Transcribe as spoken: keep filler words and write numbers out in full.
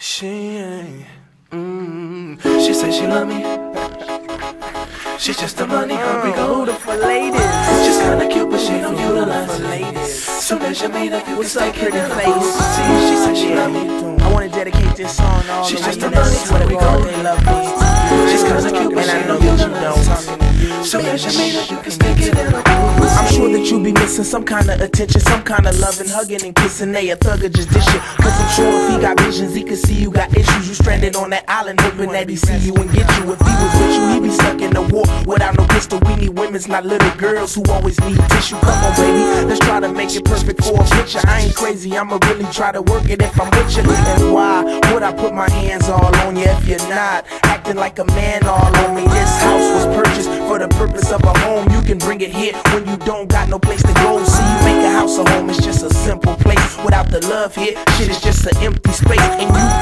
She ain't. Mm. She say she love me. She's just a money hungry gold for ladies. She's kinda cute, but she don't utilize for ladies. Soon as you meet her, you What's can up, stick it pretty in her face? boots. See, she said she love me. I wanna dedicate this song to all She's the just women a that money swear to hungry God gold. they love me. She's kinda cute, but And I she know don't that you utilize. don't. Soon as you meet her, you can stick it in her boots. I'm sure that you be missing some kind of attention, some kind of loving, hugging and kissing. They a thug or just dish it. Cause I'm sure if he got visions, he could see you got issues. You stranded on that island, hoping that he see you and get you. If he was with you, he be stuck in the war without no pistol. We need women's, not little girls who always need tissue. Come on, baby, let's try to make it perfect for a picture. I ain't crazy, I'ma really try to work it if I'm with you. And why would I put my hands all on you if you're not acting like a man all on me? This house was purchased for the purpose of a home. You can bring it here when you don't got no place to go. See, you make a house a home, it's just a simple place. Without the love here, shit is just an empty space. And you